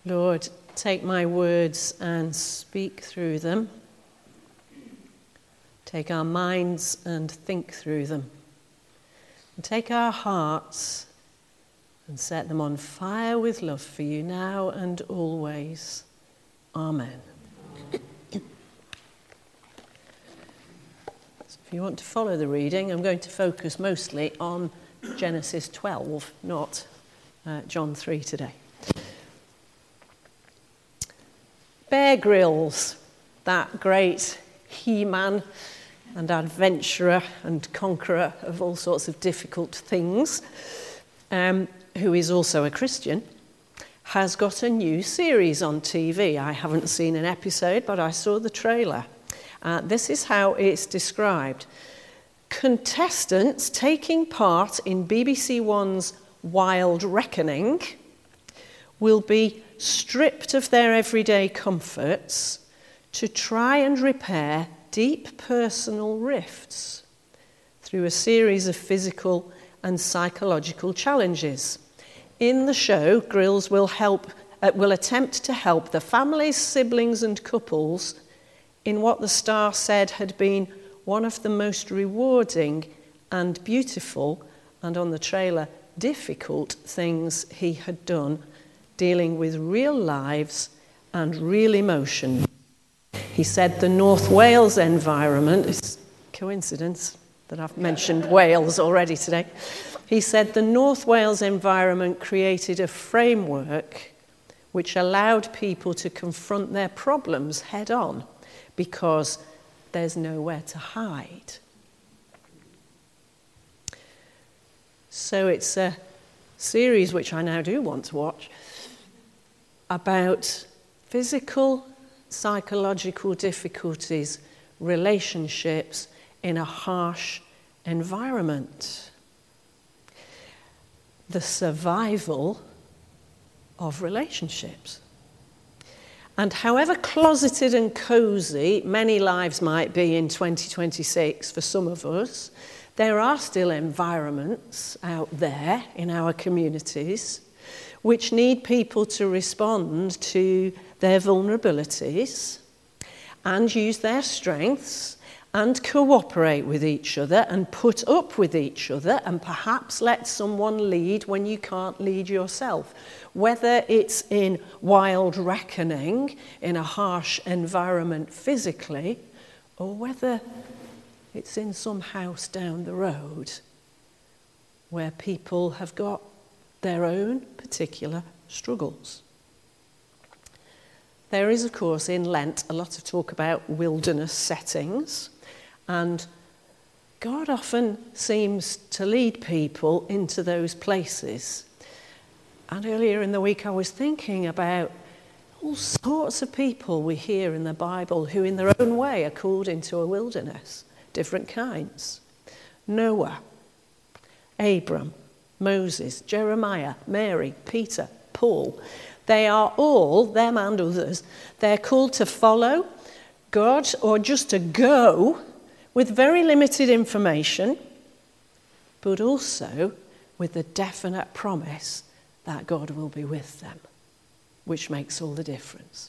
Lord, take my words and speak through them. Take our minds and think through them. And take our hearts and set them on fire with love for you now and always. Amen. If you want to follow the reading, I'm going to focus mostly on Genesis 12, not John 3 today. Bear Grylls, that great he-man and adventurer and conqueror of all sorts of difficult things, who is also a Christian, has got a new series on TV. I haven't seen an episode, but I saw the trailer. This is how it's described. Contestants taking part in BBC One's Wild Reckoning will be stripped of their everyday comforts to try and repair deep personal rifts through a series of physical and psychological challenges. In the show, Grylls will attempt to help the families, siblings and couples in what the star said had been one of the most rewarding and beautiful, and on the trailer, difficult things he had done, dealing with real lives and real emotion. He said the North Wales environment, it's a coincidence that I've mentioned Wales already today. He said the North Wales environment created a framework which allowed people to confront their problems head on, because there's nowhere to hide. So it's a series which I now do want to watch about physical, psychological difficulties, relationships in a harsh environment. The survival of relationships. And however closeted and cosy many lives might be in 2026 for some of us, there are still environments out there in our communities which need people to respond to their vulnerabilities and use their strengths and cooperate with each other and put up with each other and perhaps let someone lead when you can't lead yourself. Whether it's in wild reckoning, in a harsh environment physically, or whether it's in some house down the road where people have got their own particular struggles. There is, of course, in Lent a lot of talk about wilderness settings, and God often seems to lead people into those places. And earlier in the week I was thinking about all sorts of people we hear in the Bible who in their own way are called into a wilderness, different kinds. Noah, Abram, Moses, Jeremiah, Mary, Peter, Paul. They are all, them and others, they're called to follow God or just to go with very limited information, but also with the definite promise that God will be with them, which makes all the difference.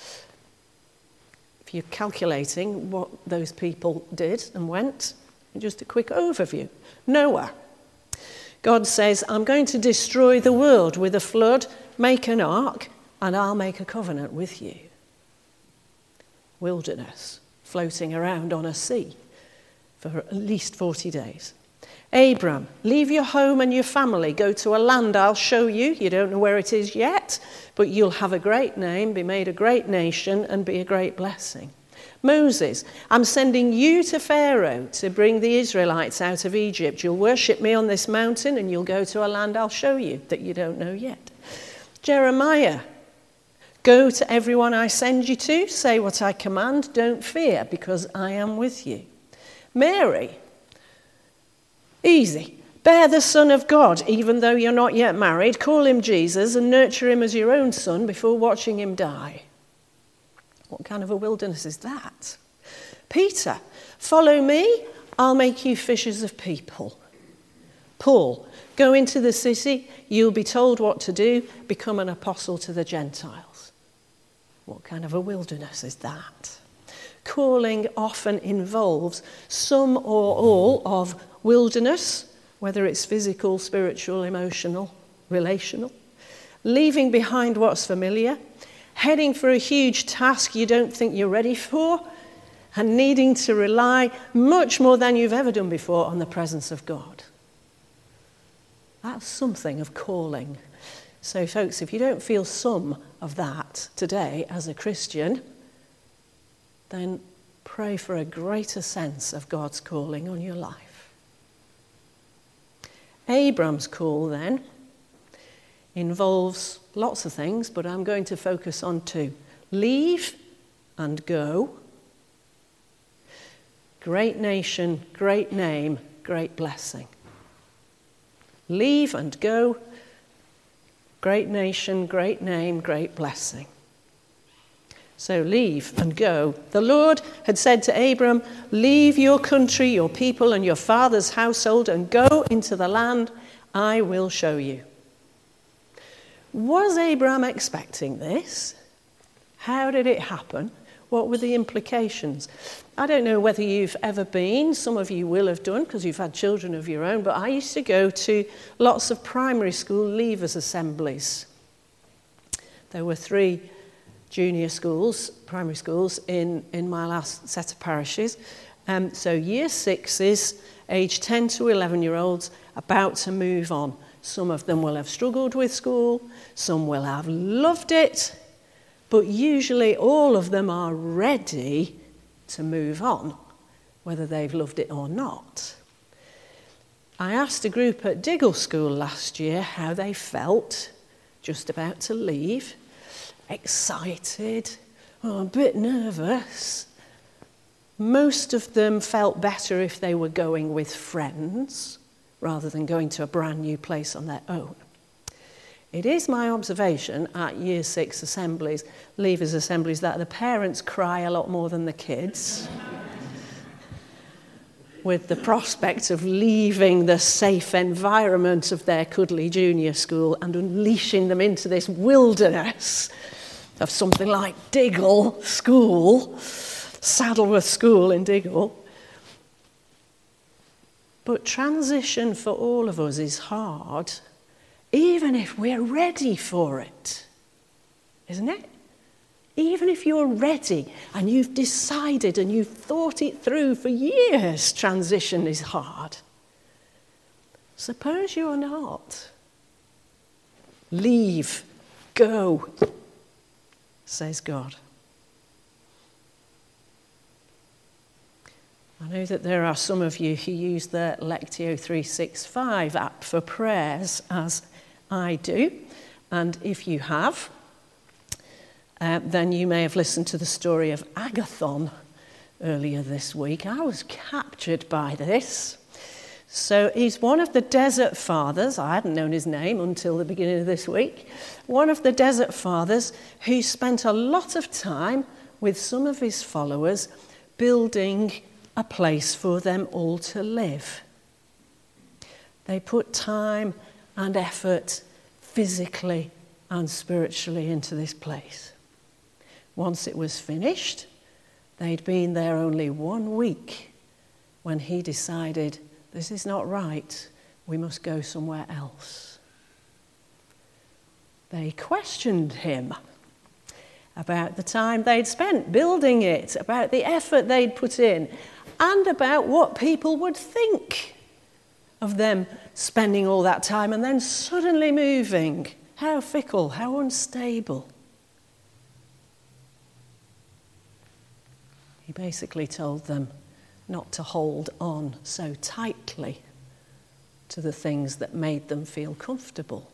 If you're calculating what those people did and went, just a quick overview. Noah. God says, I'm going to destroy the world with a flood, make an ark, and I'll make a covenant with you. Wilderness, floating around on a sea for at least 40 days. Abram, leave your home and your family, go to a land I'll show you. You don't know where it is yet, but you'll have a great name, be made a great nation, and be a great blessing. Moses, I'm sending you to Pharaoh to bring the Israelites out of Egypt. You'll worship me on this mountain and you'll go to a land I'll show you that you don't know yet. Jeremiah, go to everyone I send you to, say what I command, don't fear, because I am with you. Mary, easy. Bear the Son of God, even though you're not yet married. Call him Jesus and nurture him as your own son before watching him die. What kind of a wilderness is that? Peter, follow me, I'll make you fishers of people. Paul, Go into the city, you'll be told what to do, become an apostle to the Gentiles. What kind of a wilderness is that? Calling often involves some or all of wilderness, whether it's physical, spiritual, emotional, relational, leaving behind what's familiar, heading for a huge task you don't think you're ready for, and needing to rely much more than you've ever done before on the presence of God. That's something of calling. So, folks, if you don't feel some of that today as a Christian, then pray for a greater sense of God's calling on your life. Abram's call, then, involves lots of things, but I'm going to focus on two. Leave and go. Great nation, great name, great blessing. Leave and go. Great nation, great name, great blessing. So leave and go. The Lord had said to Abram, leave your country, your people, and your father's household and go into the land I will show you. Was Abram expecting this? How did it happen? What were the implications? I don't know whether you've ever been, some of you will have done because you've had children of your own, but I used to go to lots of primary school leavers assemblies. There were 3 junior schools, primary schools, in my last set of parishes. So year 6s, age 10 to 11-year-olds, about to move on. Some of them will have struggled with school, some will have loved it, but usually all of them are ready to move on, whether they've loved it or not. I asked a group at Diggle School last year how they felt just about to leave. Excited, a bit nervous. Most of them felt better if they were going with friends rather than going to a brand new place on their own. It is my observation at year 6 assemblies, leavers assemblies, that the parents cry a lot more than the kids with the prospect of leaving the safe environment of their cuddly junior school and unleashing them into this wilderness of something like Diggle School, Saddleworth School in Diggle. But transition for all of us is hard, even if we're ready for it, isn't it? Even if you're ready and you've decided and you've thought it through for years, transition is hard. Suppose you're not. Leave, go, says God. I know that there are some of you who use the Lectio 365 app for prayers, as I do. And if you have, then you may have listened to the story of Agathon earlier this week. I was captured by this. So he's one of the desert fathers. I hadn't known his name until the beginning of this week. One of the desert fathers who spent a lot of time with some of his followers building a place for them all to live. They put time and effort physically and spiritually into this place. Once it was finished, they'd been there only 1 week when he decided, this is not right, we must go somewhere else. They questioned him about the time they'd spent building it, about the effort they'd put in, and about what people would think of them spending all that time and then suddenly moving. How fickle, how unstable. He basically told them not to hold on so tightly to the things that made them feel comfortable.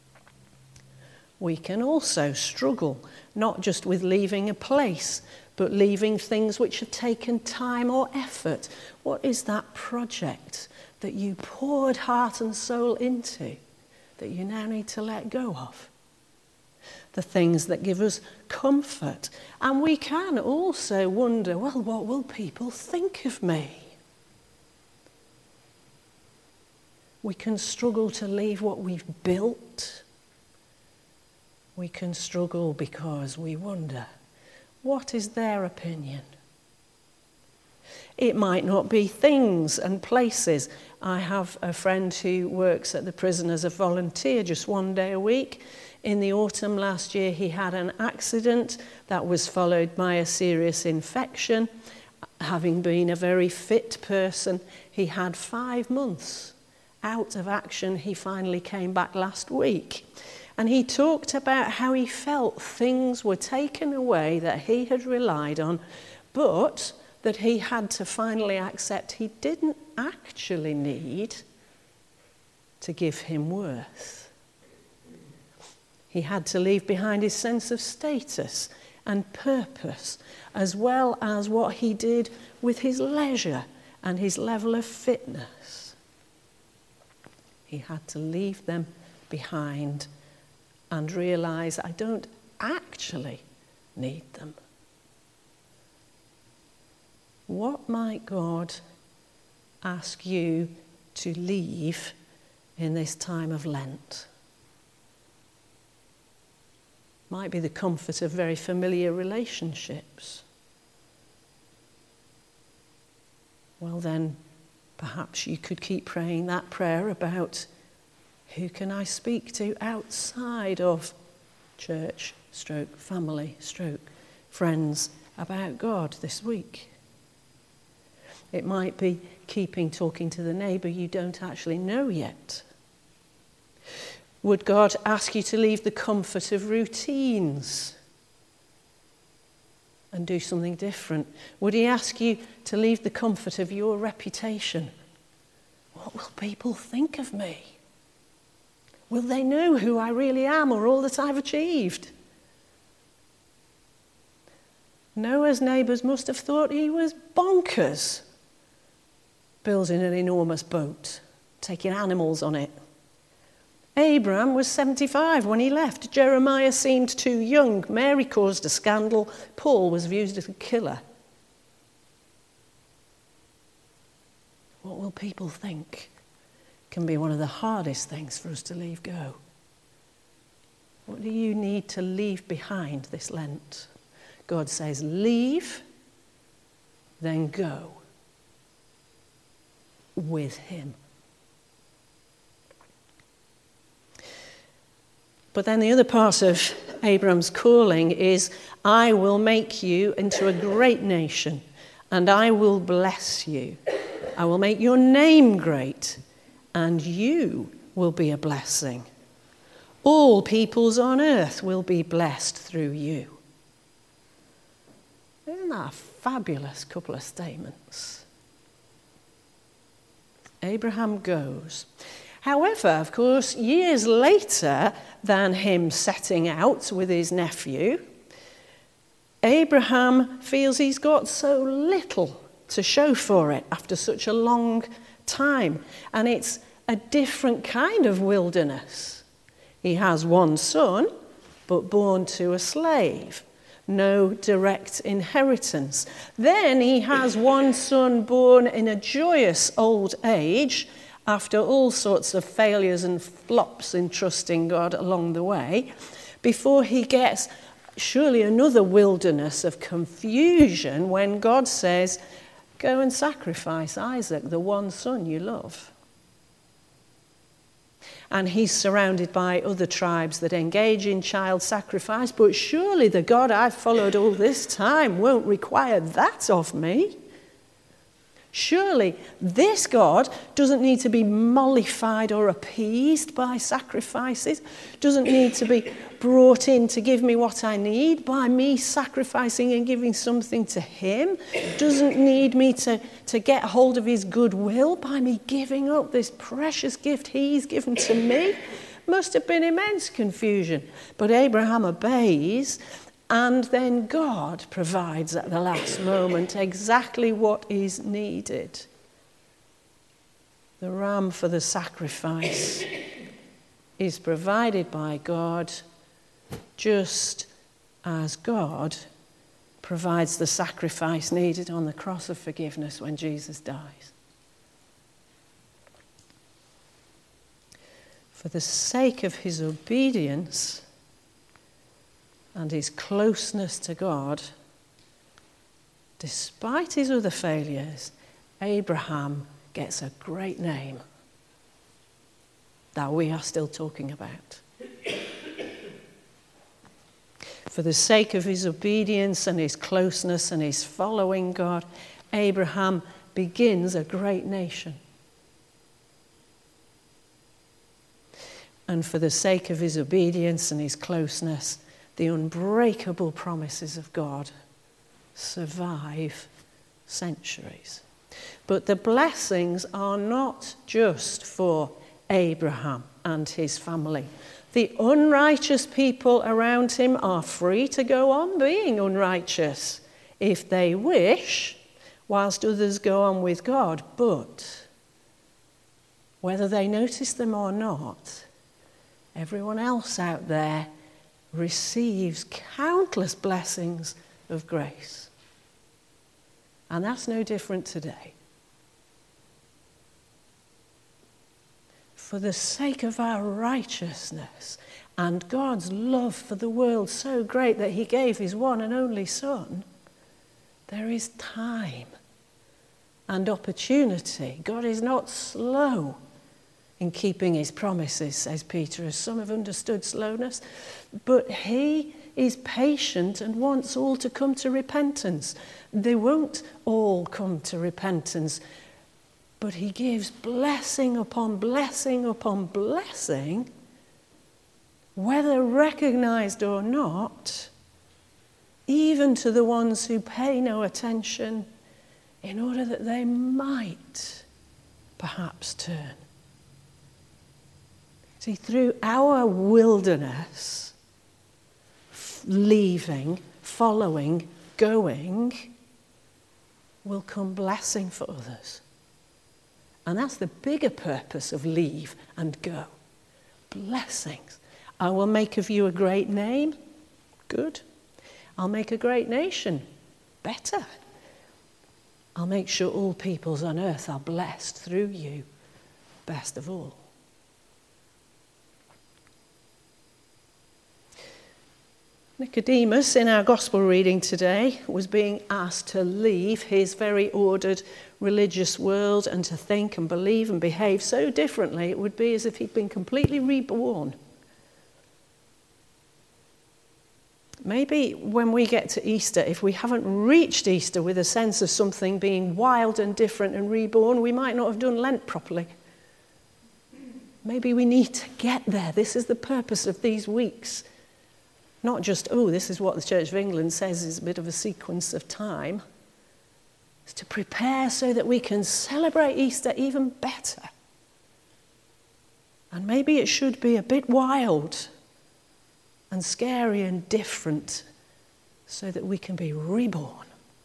We can also struggle, not just with leaving a place, but leaving things which have taken time or effort. What is that project that you poured heart and soul into that you now need to let go of? The things that give us comfort. And we can also wonder, well, what will people think of me? We can struggle to leave what we've built. We can struggle because we wonder, what is their opinion? It might not be things and places. I have a friend who works at the prison as a volunteer just one day a week. In the autumn last year, he had an accident that was followed by a serious infection. Having been a very fit person, he had 5 months out of action. He finally came back last week. And he talked about how he felt things were taken away that he had relied on, but that he had to finally accept he didn't actually need to give him worth. He had to leave behind his sense of status and purpose, as well as what he did with his leisure and his level of fitness. He had to leave them behind and realize, I don't actually need them. What might God ask you to leave in this time of Lent? Might be the comfort of very familiar relationships. Well then, perhaps you could keep praying that prayer about who can I speak to outside of church, family, friends about God this week. It might be talking to the neighbour you don't actually know yet. Would God ask you to leave the comfort of routines and do something different? Would he ask you to leave the comfort of your reputation? What will people think of me? Will they know who I really am or all that I've achieved? Noah's neighbours must have thought he was bonkers, building an enormous boat, taking animals on it. Abraham was 75 when he left. Jeremiah seemed too young. Mary caused a scandal. Paul was viewed as a killer. What will people think? Can be one of the hardest things for us to leave go. What do you need to leave behind this Lent? God says, leave, then go with him. But then the other part of Abram's calling is, I will make you into a great nation, and I will bless you. I will make your name great, and you will be a blessing. All peoples on earth will be blessed through you. Isn't that a fabulous couple of statements? Abraham goes. However, of course, years later than him setting out with his nephew, Abraham feels he's got so little to show for it after such a long time. And it's a different kind of wilderness. He has one son, but born to a slave. No direct inheritance. Then he has one son born in a joyous old age, after all sorts of failures and flops in trusting God along the way, before he gets surely another wilderness of confusion when God says, go and sacrifice Isaac, the one son you love. And he's surrounded by other tribes that engage in child sacrifice, but surely the God I've followed all this time won't require that of me. Surely this God doesn't need to be mollified or appeased by sacrifices, doesn't need to be brought in to give me what I need by me sacrificing and giving something to him, doesn't need me to get hold of his goodwill by me giving up this precious gift he's given to me. Must have been immense confusion. But Abraham obeys. And then God provides at the last moment exactly what is needed. The ram for the sacrifice is provided by God, just as God provides the sacrifice needed on the cross of forgiveness when Jesus dies. For the sake of his obedience and his closeness to God, despite his other failures, Abraham gets a great name that we are still talking about. For the sake of his obedience and his closeness and his following God, Abraham begins a great nation. And for the sake of his obedience and his closeness, the unbreakable promises of God survive centuries. But the blessings are not just for Abraham and his family. The unrighteous people around him are free to go on being unrighteous if they wish, whilst others go on with God. But whether they notice them or not, everyone else out there receives countless blessings of grace. And that's no different today. For the sake of our righteousness and God's love for the world so great that he gave his one and only Son, there is time and opportunity. God is not slow in keeping his promises, says Peter, as some have understood slowness, but he is patient and wants all to come to repentance. They won't all come to repentance, but he gives blessing upon blessing upon blessing, whether recognized or not, even to the ones who pay no attention, in order that they might perhaps turn. See, through our wilderness, leaving, following, going, will come blessing for others. And that's the bigger purpose of leave and go. Blessings. I will make of you a great name. Good. I'll make a great nation. Better. I'll make sure all peoples on earth are blessed through you. Best of all. Nicodemus, in our gospel reading today, was being asked to leave his very ordered religious world and to think and believe and behave so differently it would be as if he'd been completely reborn. Maybe when we get to Easter, if we haven't reached Easter with a sense of something being wild and different and reborn, we might not have done Lent properly. Maybe we need to get there. This is the purpose of these weeks. Not just, this is what the Church of England says is a bit of a sequence of time. It's to prepare so that we can celebrate Easter even better. And maybe it should be a bit wild and scary and different so that we can be reborn.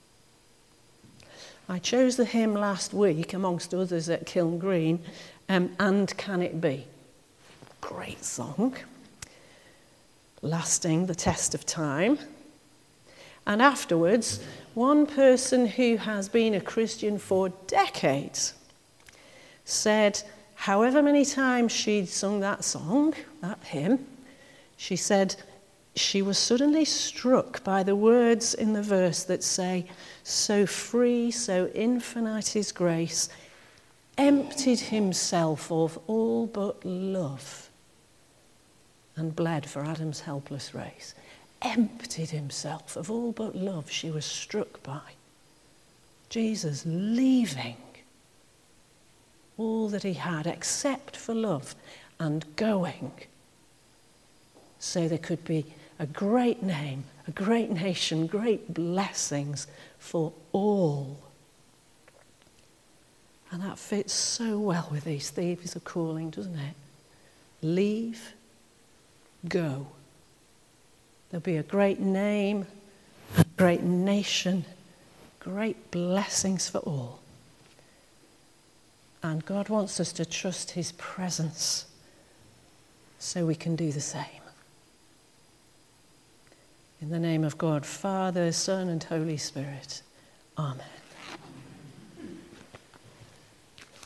I chose the hymn last week, amongst others at Kiln Green, And Can It Be? Great song. Lasting the test of time. And afterwards, one person who has been a Christian for decades said, however many times she'd sung that song, that hymn, she said she was suddenly struck by the words in the verse that say, so free, so infinite his grace, emptied himself of all but love, and bled for Adam's helpless race. Emptied himself of all but love. She was struck by Jesus leaving all that he had except for love and going so there could be a great name, a great nation, great blessings for all. And that fits so well with these themes of calling, doesn't it? Leave, go. There'll be a great name, a great nation, great blessings for all. And God wants us to trust his presence so we can do the same. In the name of God, Father, Son, and Holy Spirit. Amen.